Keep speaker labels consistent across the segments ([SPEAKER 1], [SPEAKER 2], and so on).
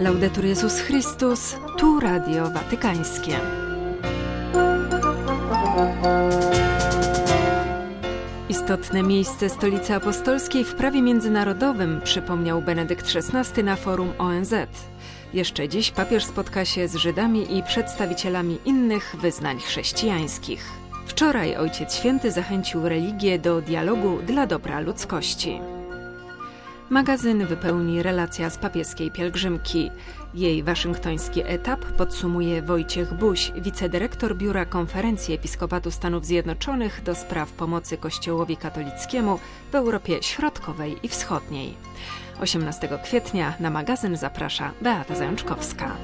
[SPEAKER 1] Laudetur Jezus Chrystus, tu Radio Watykańskie. Istotne miejsce Stolicy Apostolskiej w prawie międzynarodowym przypomniał Benedykt XVI na forum ONZ. Jeszcze dziś papież spotka się z Żydami i przedstawicielami innych wyznań chrześcijańskich. Wczoraj Ojciec Święty zachęcił religię do dialogu dla dobra ludzkości. Magazyn wypełni relacja z papieskiej pielgrzymki. Jej waszyngtoński etap podsumuje Wojciech Buś, wicedyrektor Biura Konferencji Episkopatu Stanów Zjednoczonych do spraw pomocy Kościołowi katolickiemu w Europie Środkowej i Wschodniej. 18 kwietnia na magazyn zaprasza Beata Zajączkowska.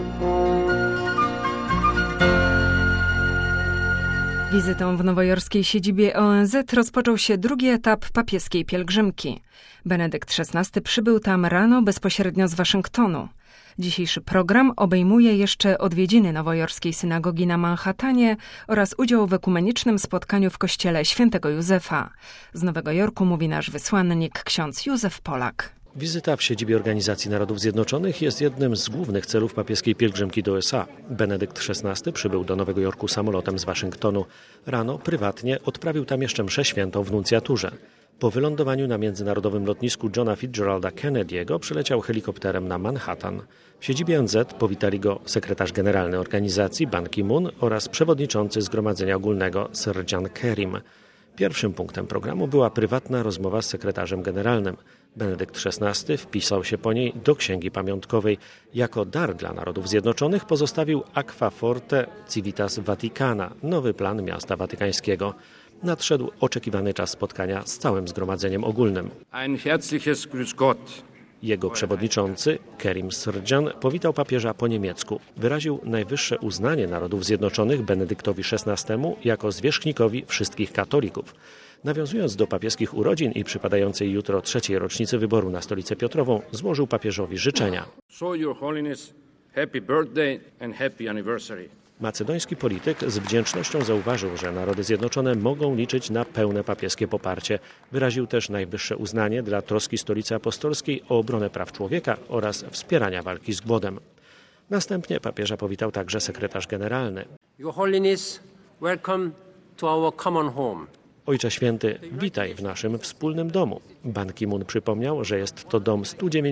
[SPEAKER 1] Wizytą w nowojorskiej siedzibie ONZ rozpoczął się drugi etap papieskiej pielgrzymki. Benedykt XVI przybył tam rano bezpośrednio z Waszyngtonu. Dzisiejszy program obejmuje jeszcze odwiedziny nowojorskiej synagogi na Manhattanie oraz udział w ekumenicznym spotkaniu w kościele Świętego Józefa. Z Nowego Jorku mówi nasz wysłannik ksiądz Józef Polak.
[SPEAKER 2] Wizyta w siedzibie Organizacji Narodów Zjednoczonych jest jednym z głównych celów papieskiej pielgrzymki do USA. Benedykt XVI przybył do Nowego Jorku samolotem z Waszyngtonu. Rano prywatnie odprawił tam jeszcze mszę świętą w nuncjaturze. Po wylądowaniu na międzynarodowym lotnisku Johna Fitzgeralda Kennedy'ego przyleciał helikopterem na Manhattan. W siedzibie ONZ powitali go sekretarz generalny organizacji Ban Ki-moon oraz przewodniczący Zgromadzenia Ogólnego Sir John Kerim. Pierwszym punktem programu była prywatna rozmowa z sekretarzem generalnym. Benedykt XVI wpisał się po niej do księgi pamiątkowej. Jako dar dla Narodów Zjednoczonych pozostawił Aqua Forte Civitas Vaticana, nowy plan miasta watykańskiego. Nadszedł oczekiwany czas spotkania z całym Zgromadzeniem Ogólnym.
[SPEAKER 3] Ein herzliches Grüß Gott.
[SPEAKER 2] Jego przewodniczący, Kerim Srdjan, powitał papieża po niemiecku. Wyraził najwyższe uznanie Narodów Zjednoczonych Benedyktowi XVI jako zwierzchnikowi wszystkich katolików. Nawiązując do papieskich urodzin i przypadającej jutro 3. rocznicy wyboru na Stolicę Piotrową, złożył papieżowi życzenia.
[SPEAKER 3] So Your Holiness, happy birthday and happy anniversary.
[SPEAKER 2] Macedoński polityk z wdzięcznością zauważył, że Narody Zjednoczone mogą liczyć na pełne papieskie poparcie. Wyraził też najwyższe uznanie dla troski Stolicy Apostolskiej o obronę praw człowieka oraz wspierania walki z głodem. Następnie papieża powitał także sekretarz generalny.
[SPEAKER 4] Your Holiness, welcome to our common home.
[SPEAKER 2] Ojcze Święty, witaj w naszym wspólnym domu. Ban Ki-moon przypomniał, że jest to dom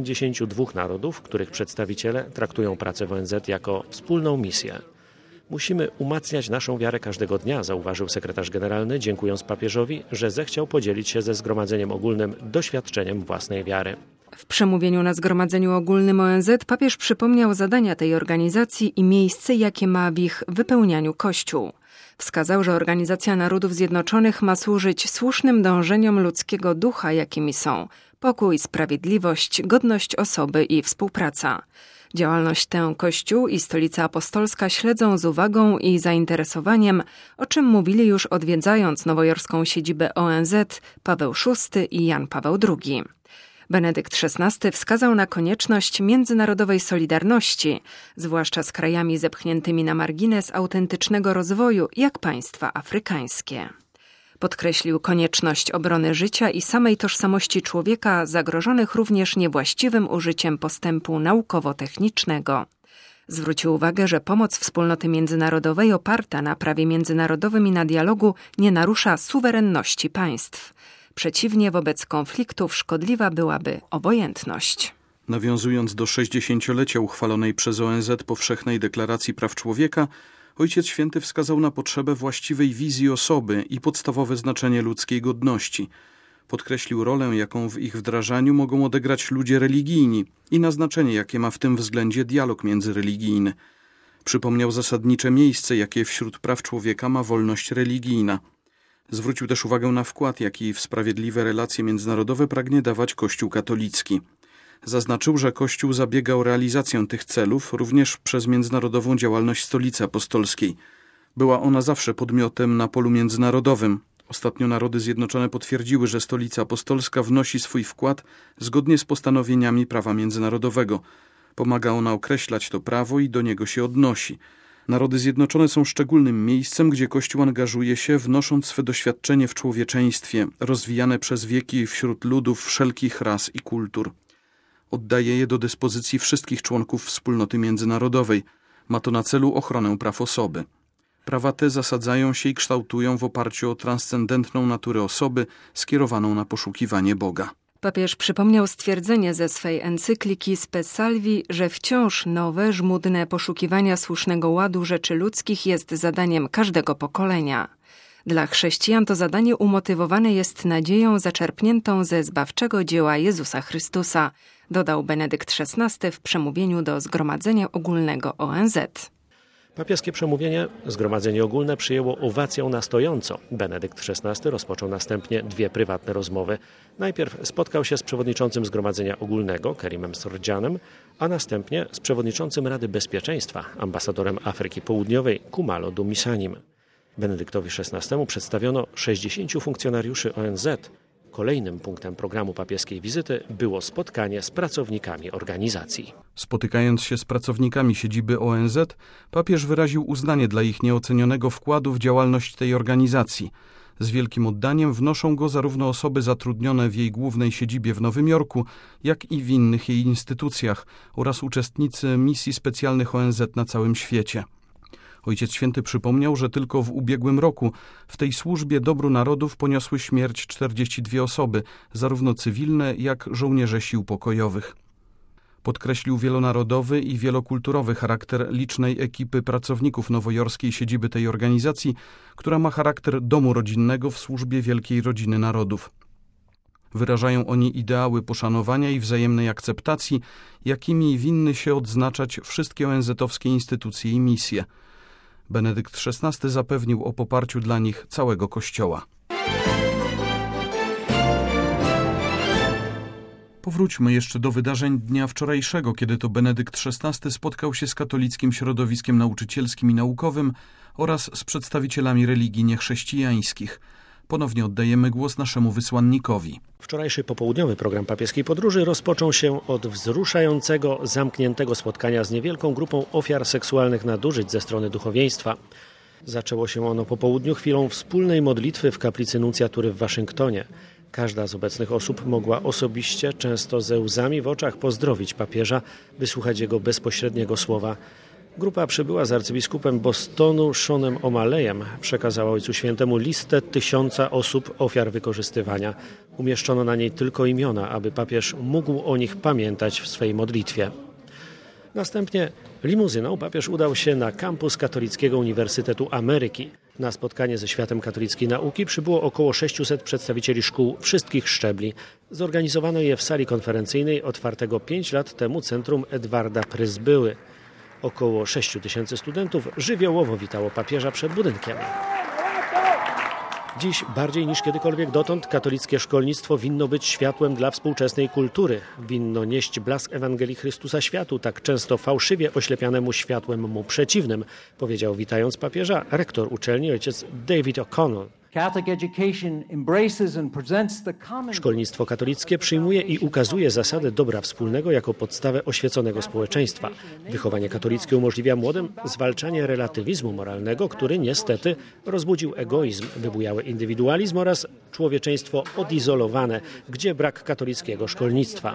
[SPEAKER 2] 192 narodów, których przedstawiciele traktują pracę w ONZ jako wspólną misję. Musimy umacniać naszą wiarę każdego dnia, zauważył sekretarz generalny, dziękując papieżowi, że zechciał podzielić się ze Zgromadzeniem Ogólnym doświadczeniem własnej wiary.
[SPEAKER 1] W przemówieniu na Zgromadzeniu Ogólnym ONZ papież przypomniał zadania tej organizacji i miejsce, jakie ma w ich wypełnianiu Kościół. Wskazał, że Organizacja Narodów Zjednoczonych ma służyć słusznym dążeniom ludzkiego ducha, jakimi są pokój, sprawiedliwość, godność osoby i współpraca. Działalność tę Kościół i Stolica Apostolska śledzą z uwagą i zainteresowaniem, o czym mówili już odwiedzając nowojorską siedzibę ONZ Paweł VI i Jan Paweł II. Benedykt XVI wskazał na konieczność międzynarodowej solidarności, zwłaszcza z krajami zepchniętymi na margines autentycznego rozwoju, jak państwa afrykańskie. Podkreślił konieczność obrony życia i samej tożsamości człowieka, zagrożonych również niewłaściwym użyciem postępu naukowo-technicznego. Zwrócił uwagę, że pomoc wspólnoty międzynarodowej oparta na prawie międzynarodowym i na dialogu nie narusza suwerenności państw. Przeciwnie, wobec konfliktów szkodliwa byłaby obojętność.
[SPEAKER 5] Nawiązując do 60-lecia uchwalonej przez ONZ Powszechnej Deklaracji Praw Człowieka, Ojciec Święty wskazał na potrzebę właściwej wizji osoby i podstawowe znaczenie ludzkiej godności. Podkreślił rolę, jaką w ich wdrażaniu mogą odegrać ludzie religijni i na znaczenie, jakie ma w tym względzie dialog międzyreligijny. Przypomniał zasadnicze miejsce, jakie wśród praw człowieka ma wolność religijna. Zwrócił też uwagę na wkład, jaki w sprawiedliwe relacje międzynarodowe pragnie dawać Kościół katolicki. Zaznaczył, że Kościół zabiega o realizację tych celów również przez międzynarodową działalność Stolicy Apostolskiej. Była ona zawsze podmiotem na polu międzynarodowym. Ostatnio Narody Zjednoczone potwierdziły, że Stolica Apostolska wnosi swój wkład zgodnie z postanowieniami prawa międzynarodowego. Pomaga ona określać to prawo i do niego się odnosi. Narody Zjednoczone są szczególnym miejscem, gdzie Kościół angażuje się, wnosząc swe doświadczenie w człowieczeństwie, rozwijane przez wieki wśród ludów wszelkich ras i kultur. oddaje je do dyspozycji wszystkich członków wspólnoty międzynarodowej. Ma to na celu ochronę praw osoby. Prawa te zasadzają się i kształtują w oparciu o transcendentną naturę osoby skierowaną na poszukiwanie Boga.
[SPEAKER 1] Papież przypomniał stwierdzenie ze swej encykliki Spe Salvi, że wciąż nowe, żmudne poszukiwania słusznego ładu rzeczy ludzkich jest zadaniem każdego pokolenia. Dla chrześcijan to zadanie umotywowane jest nadzieją zaczerpniętą ze zbawczego dzieła Jezusa Chrystusa, dodał Benedykt XVI w przemówieniu do Zgromadzenia Ogólnego ONZ.
[SPEAKER 2] Papieskie przemówienie Zgromadzenie Ogólne przyjęło owacją na stojąco. Benedykt XVI rozpoczął następnie 2 prywatne rozmowy. Najpierw spotkał się z przewodniczącym Zgromadzenia Ogólnego, Kerimem Srdjanem, a następnie z przewodniczącym Rady Bezpieczeństwa, ambasadorem Afryki Południowej, Kumalo Dumisanim. Benedyktowi XVI przedstawiono 60 funkcjonariuszy ONZ. Kolejnym punktem programu papieskiej wizyty było spotkanie z pracownikami organizacji.
[SPEAKER 5] Spotykając się z pracownikami siedziby ONZ, papież wyraził uznanie dla ich nieocenionego wkładu w działalność tej organizacji. Z wielkim oddaniem wnoszą go zarówno osoby zatrudnione w jej głównej siedzibie w Nowym Jorku, jak i w innych jej instytucjach oraz uczestnicy misji specjalnych ONZ na całym świecie. Ojciec Święty przypomniał, że tylko w ubiegłym roku w tej służbie dobru narodów poniosły śmierć 42 osoby, zarówno cywilne, jak żołnierze sił pokojowych. Podkreślił wielonarodowy i wielokulturowy charakter licznej ekipy pracowników nowojorskiej siedziby tej organizacji, która ma charakter domu rodzinnego w służbie wielkiej rodziny narodów. Wyrażają oni ideały poszanowania i wzajemnej akceptacji, jakimi winny się odznaczać wszystkie ONZ-owskie instytucje i misje. Benedykt XVI zapewnił o poparciu dla nich całego Kościoła. Powróćmy jeszcze do wydarzeń dnia wczorajszego, kiedy to Benedykt XVI spotkał się z katolickim środowiskiem nauczycielskim i naukowym oraz z przedstawicielami religii niechrześcijańskich. Ponownie oddajemy głos naszemu wysłannikowi.
[SPEAKER 2] Wczorajszy popołudniowy program papieskiej podróży rozpoczął się od wzruszającego, zamkniętego spotkania z niewielką grupą ofiar seksualnych nadużyć ze strony duchowieństwa. Zaczęło się ono po południu chwilą wspólnej modlitwy w kaplicy nuncjatury w Waszyngtonie. Każda z obecnych osób mogła osobiście, często ze łzami w oczach, pozdrowić papieża, wysłuchać jego bezpośredniego słowa. Grupa przybyła z arcybiskupem Bostonu Seanem O'Malleyem. Przekazała Ojcu Świętemu listę 1000 osób ofiar wykorzystywania. Umieszczono na niej tylko imiona, aby papież mógł o nich pamiętać w swej modlitwie. Następnie limuzyną papież udał się na kampus Katolickiego Uniwersytetu Ameryki. Na spotkanie ze światem katolickiej nauki przybyło około 600 przedstawicieli szkół wszystkich szczebli. Zorganizowano je w sali konferencyjnej otwartego 5 lat temu Centrum Edwarda Prysbyły. Około 6000 studentów żywiołowo witało papieża przed budynkiem. Dziś bardziej niż kiedykolwiek dotąd katolickie szkolnictwo winno być światłem dla współczesnej kultury. Winno nieść blask Ewangelii Chrystusa światu, tak często fałszywie oślepianemu światłem mu przeciwnym, powiedział witając papieża rektor uczelni ojciec David O'Connell. Szkolnictwo katolickie przyjmuje i ukazuje zasady dobra wspólnego jako podstawę oświeconego społeczeństwa. Wychowanie katolickie umożliwia młodym zwalczanie relatywizmu moralnego, który niestety rozbudził egoizm, wybujały indywidualizm oraz człowieczeństwo odizolowane, gdzie brak katolickiego szkolnictwa.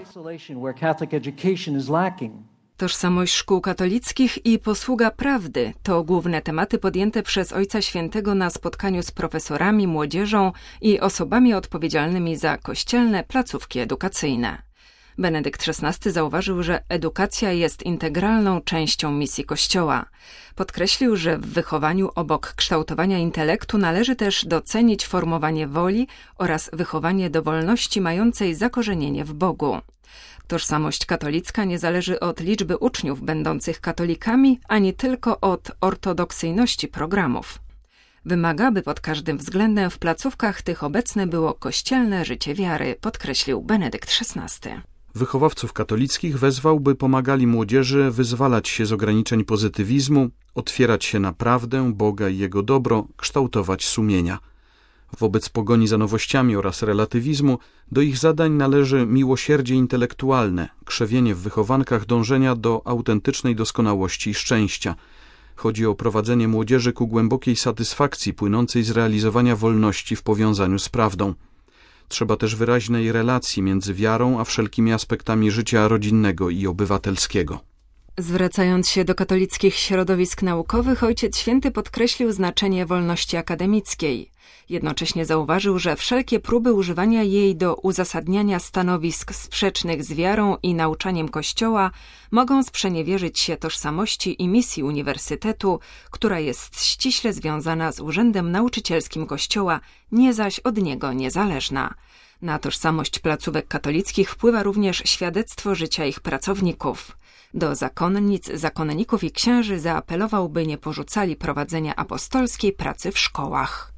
[SPEAKER 1] Tożsamość szkół katolickich i posługa prawdy to główne tematy podjęte przez Ojca Świętego na spotkaniu z profesorami, młodzieżą i osobami odpowiedzialnymi za kościelne placówki edukacyjne. Benedykt XVI zauważył, że edukacja jest integralną częścią misji Kościoła. Podkreślił, że w wychowaniu obok kształtowania intelektu należy też docenić formowanie woli oraz wychowanie do wolności mającej zakorzenienie w Bogu. Tożsamość katolicka nie zależy od liczby uczniów będących katolikami, ani tylko od ortodoksyjności programów. Wymaga, by pod każdym względem w placówkach tych obecne było kościelne życie wiary, podkreślił Benedykt XVI.
[SPEAKER 5] Wychowawców katolickich wezwał, by pomagali młodzieży wyzwalać się z ograniczeń pozytywizmu, otwierać się na prawdę, Boga i Jego dobro, kształtować sumienia. Wobec pogoni za nowościami oraz relatywizmu do ich zadań należy miłosierdzie intelektualne, krzewienie w wychowankach dążenia do autentycznej doskonałości i szczęścia. Chodzi o prowadzenie młodzieży ku głębokiej satysfakcji płynącej z realizowania wolności w powiązaniu z prawdą. Trzeba też wyraźnej relacji między wiarą a wszelkimi aspektami życia rodzinnego i obywatelskiego.
[SPEAKER 1] Zwracając się do katolickich środowisk naukowych, Ojciec Święty podkreślił znaczenie wolności akademickiej. Jednocześnie zauważył, że wszelkie próby używania jej do uzasadniania stanowisk sprzecznych z wiarą i nauczaniem Kościoła mogą sprzeniewierzyć się tożsamości i misji uniwersytetu, która jest ściśle związana z urzędem nauczycielskim Kościoła, nie zaś od niego niezależna. Na tożsamość placówek katolickich wpływa również świadectwo życia ich pracowników. Do zakonnic, zakonników i księży zaapelował, by nie porzucali prowadzenia apostolskiej pracy w szkołach.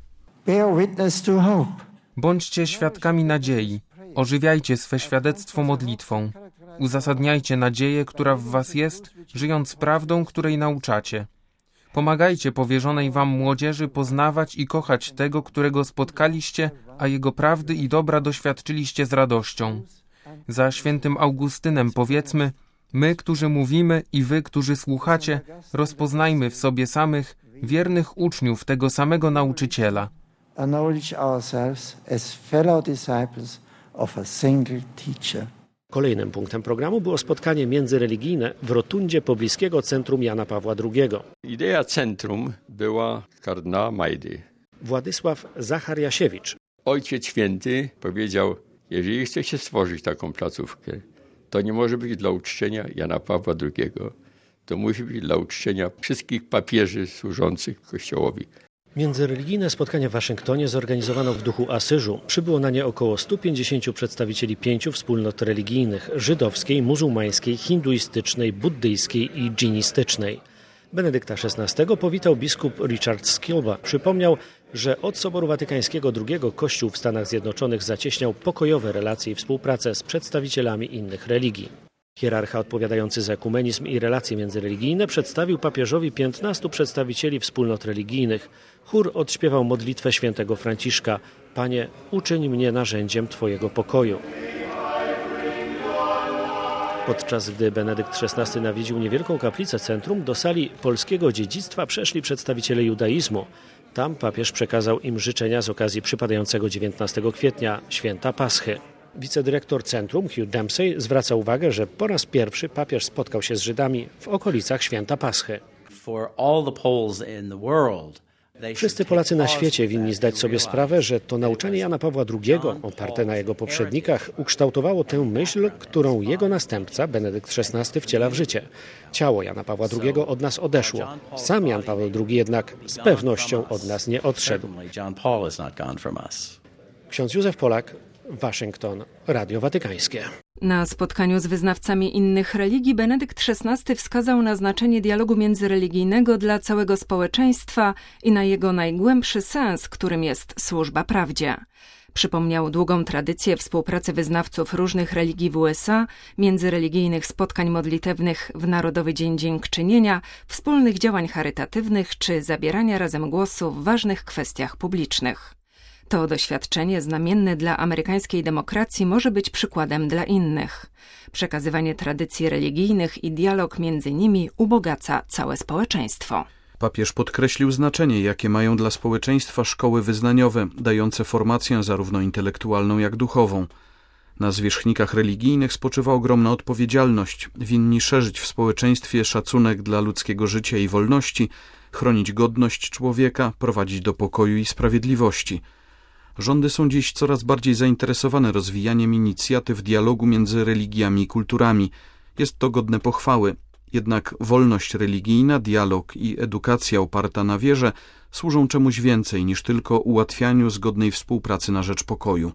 [SPEAKER 6] Bądźcie świadkami nadziei. Ożywiajcie swe świadectwo modlitwą. Uzasadniajcie nadzieję, która w was jest, żyjąc prawdą, której nauczacie. Pomagajcie powierzonej wam młodzieży poznawać i kochać tego, którego spotkaliście, a jego prawdy i dobra doświadczyliście z radością. Za świętym Augustynem powiedzmy: my, którzy mówimy, i wy, którzy słuchacie, rozpoznajmy w sobie samych wiernych uczniów tego samego nauczyciela.
[SPEAKER 2] Kolejnym punktem programu było spotkanie międzyreligijne w rotundzie pobliskiego centrum Jana Pawła II.
[SPEAKER 7] Idea centrum była kardynała Majdy.
[SPEAKER 2] Władysław Zachariasiewicz.
[SPEAKER 7] Ojciec Święty powiedział, jeżeli chce się stworzyć taką placówkę, to nie może być dla uczczenia Jana Pawła II. To musi być dla uczczenia wszystkich papieży służących Kościołowi.
[SPEAKER 2] Międzyreligijne spotkanie w Waszyngtonie zorganizowano w duchu Asyżu. Przybyło na nie około 150 przedstawicieli 5 wspólnot religijnych: żydowskiej, muzułmańskiej, hinduistycznej, buddyjskiej i dżinistycznej. Benedykta XVI powitał biskup Richard Skilba. Przypomniał, że od Soboru Watykańskiego II Kościół w Stanach Zjednoczonych zacieśniał pokojowe relacje i współpracę z przedstawicielami innych religii. Hierarcha odpowiadający za ekumenizm i relacje międzyreligijne przedstawił papieżowi 15 przedstawicieli wspólnot religijnych. Chór odśpiewał modlitwę świętego Franciszka: Panie, uczyń mnie narzędziem Twojego pokoju. Podczas gdy Benedykt XVI nawiedził niewielką kaplicę centrum, do sali polskiego dziedzictwa przeszli przedstawiciele judaizmu. Tam papież przekazał im życzenia z okazji przypadającego 19 kwietnia, święta Paschy. Wicedyrektor centrum Hugh Dempsey zwraca uwagę, że po raz pierwszy papież spotkał się z Żydami w okolicach święta Paschy. Wszyscy Polacy na świecie winni zdać sobie sprawę, że to nauczanie Jana Pawła II, oparte na jego poprzednikach, ukształtowało tę myśl, którą jego następca, Benedykt XVI, wciela w życie. Ciało Jana Pawła II od nas odeszło. Sam Jan Paweł II jednak z pewnością od nas nie odszedł. Ksiądz Józef Polak, Waszyngton, Radio Watykańskie.
[SPEAKER 1] Na spotkaniu z wyznawcami innych religii Benedykt XVI wskazał na znaczenie dialogu międzyreligijnego dla całego społeczeństwa i na jego najgłębszy sens, którym jest służba prawdzie. Przypomniał długą tradycję współpracy wyznawców różnych religii w USA, międzyreligijnych spotkań modlitewnych w Narodowy Dzień Dziękczynienia, wspólnych działań charytatywnych czy zabierania razem głosu w ważnych kwestiach publicznych. To doświadczenie znamienne dla amerykańskiej demokracji może być przykładem dla innych. Przekazywanie tradycji religijnych i dialog między nimi ubogaca całe społeczeństwo.
[SPEAKER 5] Papież podkreślił znaczenie, jakie mają dla społeczeństwa szkoły wyznaniowe, dające formację zarówno intelektualną, jak duchową. Na zwierzchnikach religijnych spoczywa ogromna odpowiedzialność. Winni szerzyć w społeczeństwie szacunek dla ludzkiego życia i wolności, chronić godność człowieka, prowadzić do pokoju i sprawiedliwości. Rządy są dziś coraz bardziej zainteresowane rozwijaniem inicjatyw dialogu między religiami i kulturami. Jest to godne pochwały. Jednak wolność religijna, dialog i edukacja oparta na wierze służą czemuś więcej niż tylko ułatwianiu zgodnej współpracy na rzecz pokoju.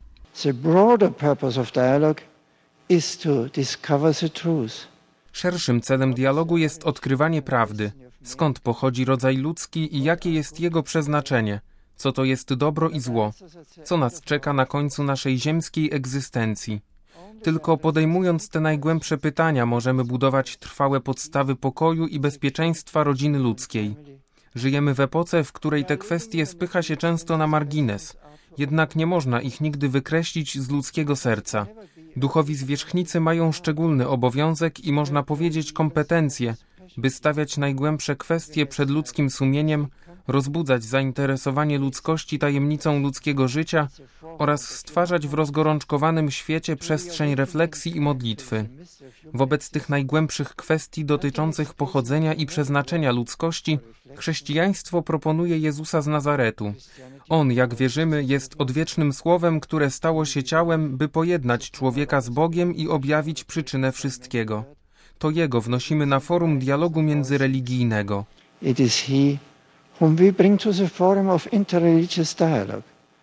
[SPEAKER 6] Szerszym celem dialogu jest odkrywanie prawdy. Skąd pochodzi rodzaj ludzki i jakie jest jego przeznaczenie? Co to jest dobro i zło? Co nas czeka na końcu naszej ziemskiej egzystencji? Tylko podejmując te najgłębsze pytania możemy budować trwałe podstawy pokoju i bezpieczeństwa rodziny ludzkiej. Żyjemy w epoce, w której te kwestie spycha się często na margines, jednak nie można ich nigdy wykreślić z ludzkiego serca. Duchowi zwierzchnicy mają szczególny obowiązek i można powiedzieć kompetencje, by stawiać najgłębsze kwestie przed ludzkim sumieniem, rozbudzać zainteresowanie ludzkości tajemnicą ludzkiego życia oraz stwarzać w rozgorączkowanym świecie przestrzeń refleksji i modlitwy. Wobec tych najgłębszych kwestii dotyczących pochodzenia i przeznaczenia ludzkości, chrześcijaństwo proponuje Jezusa z Nazaretu. On, jak wierzymy, jest odwiecznym słowem, które stało się ciałem, by pojednać człowieka z Bogiem i objawić przyczynę wszystkiego. To Jego wnosimy na forum dialogu międzyreligijnego.
[SPEAKER 8] It is He whom we bring to the forum of interreligious dialogue.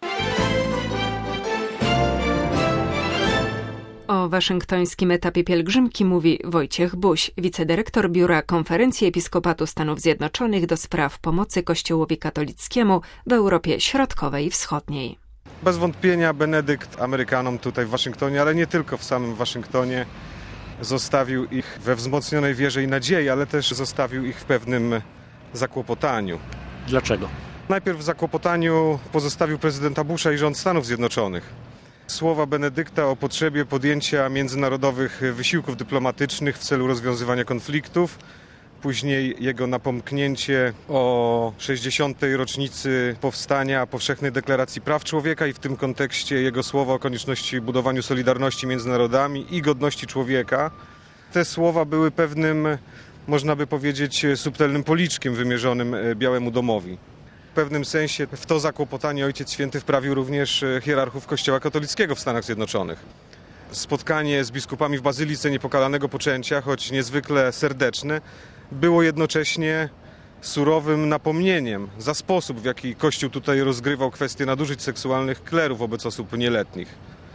[SPEAKER 1] O waszyngtońskim etapie pielgrzymki mówi Wojciech Buś, wicedyrektor Biura Konferencji Episkopatu Stanów Zjednoczonych do spraw pomocy Kościołowi katolickiemu w Europie Środkowej i Wschodniej.
[SPEAKER 9] Bez wątpienia Benedykt Amerykanom tutaj w Waszyngtonie, ale nie tylko w samym Waszyngtonie, zostawił ich we wzmocnionej wierze i nadziei, ale też zostawił ich w pewnym zakłopotaniu.
[SPEAKER 2] Dlaczego?
[SPEAKER 9] Najpierw w zakłopotaniu pozostawił prezydenta Busha i rząd Stanów Zjednoczonych. Słowa Benedykta o potrzebie podjęcia międzynarodowych wysiłków dyplomatycznych w celu rozwiązywania konfliktów, później jego napomknięcie o 60. rocznicy powstania Powszechnej Deklaracji Praw Człowieka i w tym kontekście jego słowa o konieczności budowania solidarności między narodami i godności człowieka. Te słowa były pewnym, można by powiedzieć, subtelnym policzkiem wymierzonym Białemu Domowi. W pewnym sensie w to zakłopotanie Ojciec Święty wprawił również hierarchów Kościoła katolickiego w Stanach Zjednoczonych. Spotkanie z biskupami w Bazylice Niepokalanego Poczęcia, choć niezwykle serdeczne, było jednocześnie surowym napomnieniem za sposób, w jaki Kościół tutaj rozgrywał kwestie nadużyć seksualnych kleru wobec osób nieletnich.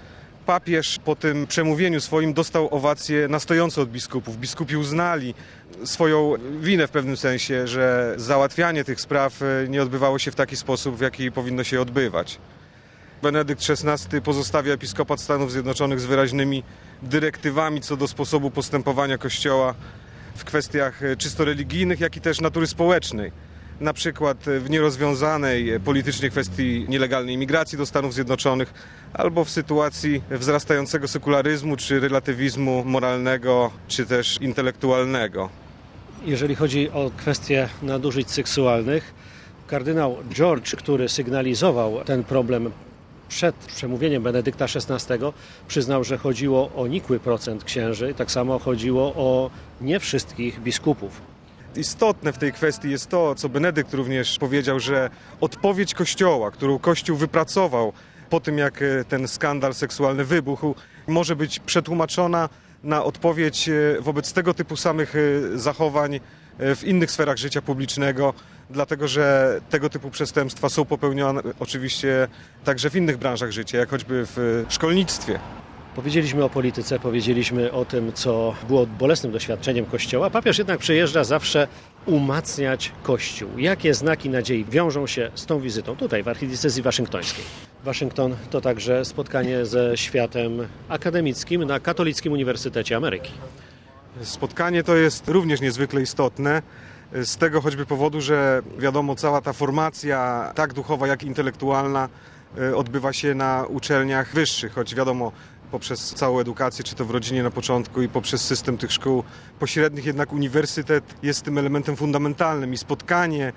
[SPEAKER 9] Papież po tym przemówieniu swoim dostał owację na stojąco od biskupów. Biskupi uznali swoją winę w pewnym sensie, że załatwianie tych spraw nie odbywało się w taki sposób, w jaki powinno się odbywać. Benedykt XVI pozostawia episkopat Stanów Zjednoczonych z wyraźnymi dyrektywami co do sposobu postępowania Kościoła w kwestiach czysto religijnych, jak i też natury społecznej. Na przykład w nierozwiązanej politycznie kwestii nielegalnej imigracji do Stanów Zjednoczonych albo w sytuacji wzrastającego sekularyzmu czy relatywizmu moralnego czy też intelektualnego.
[SPEAKER 2] Jeżeli chodzi o kwestie nadużyć seksualnych, kardynał George, który sygnalizował ten problem przed przemówieniem Benedykta XVI, przyznał, że chodziło o nikły procent księży, tak samo chodziło o nie wszystkich biskupów.
[SPEAKER 9] Istotne w tej kwestii jest to, co Benedykt również powiedział, że odpowiedź Kościoła, którą Kościół wypracował po tym, jak ten skandal seksualny wybuchł, może być przetłumaczona na odpowiedź wobec tego typu samych zachowań w innych sferach życia publicznego, dlatego że tego typu przestępstwa są popełniane oczywiście także w innych branżach życia, jak choćby w szkolnictwie.
[SPEAKER 2] Powiedzieliśmy o polityce, powiedzieliśmy o tym, co było bolesnym doświadczeniem Kościoła. Papież jednak przyjeżdża zawsze umacniać Kościół. Jakie znaki nadziei wiążą się z tą wizytą tutaj w archidiecezji waszyngtońskiej? Waszyngton to także spotkanie ze światem akademickim na Katolickim Uniwersytecie Ameryki.
[SPEAKER 9] Spotkanie to jest również niezwykle istotne. Z tego choćby powodu, że wiadomo, cała ta formacja, tak duchowa, jak i intelektualna, odbywa się na uczelniach wyższych, choć wiadomo, poprzez całą edukację, czy to w rodzinie na początku i poprzez system tych szkół pośrednich, jednak uniwersytet jest tym elementem fundamentalnym i spotkanie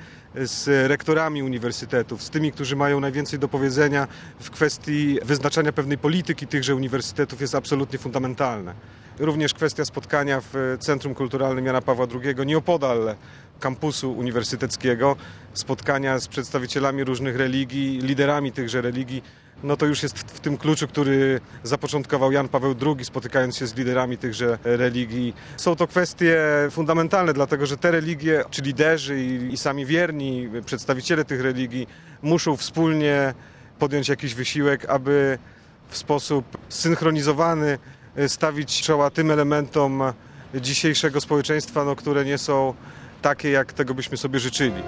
[SPEAKER 9] z rektorami uniwersytetów, z tymi, którzy mają najwięcej do powiedzenia w kwestii wyznaczania pewnej polityki tychże uniwersytetów jest absolutnie fundamentalne. Również kwestia spotkania w Centrum Kulturalnym Jana Pawła II nieopodal kampusu uniwersyteckiego, spotkania z przedstawicielami różnych religii, liderami tychże religii, no to już jest w tym kluczu, który zapoczątkował Jan Paweł II, spotykając się z liderami tychże religii. Są to kwestie fundamentalne, dlatego że te religie, czy liderzy i sami wierni, przedstawiciele tych religii muszą wspólnie podjąć jakiś wysiłek, aby w sposób zsynchronizowany stawić czoła tym elementom dzisiejszego społeczeństwa, które nie są takie, jak tego byśmy sobie życzyli.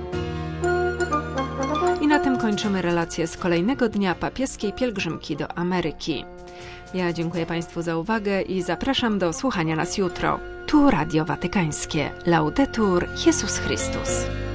[SPEAKER 1] I na tym kończymy relację z kolejnego dnia papieskiej pielgrzymki do Ameryki. Ja dziękuję Państwu za uwagę i zapraszam do słuchania nas jutro. Tu Radio Watykańskie. Laudetur Jesus Chrystus.